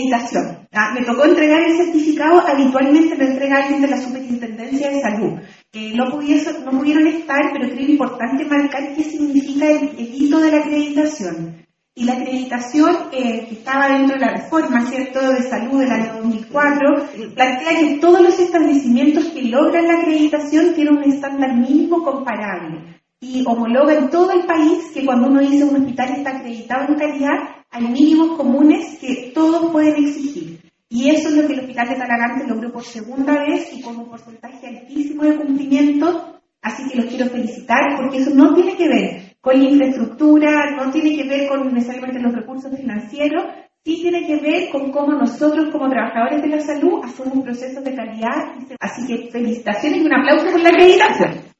acreditación. Me tocó entregar el certificado, habitualmente lo entrega alguien de la Superintendencia de Salud. No pudieron estar, pero creo importante marcar qué significa el hito de la acreditación. Y la acreditación, que estaba dentro de la reforma, ¿cierto?, de salud del año 2004, plantea que todos los establecimientos que logran la acreditación tienen un estándar mínimo comparable y homologa en todo el país que cuando uno dice un hospital está acreditado en calidad, hay mínimos comunes que todos pueden exigir. Y eso es lo que el Hospital de Talagante logró por segunda vez y con un porcentaje altísimo de cumplimiento, así que los quiero felicitar porque eso no tiene que ver con la infraestructura, no tiene que ver con necesariamente los recursos financieros, sí tiene que ver con cómo nosotros como trabajadores de la salud hacemos procesos de calidad. Así que felicitaciones y un aplauso por la acreditación.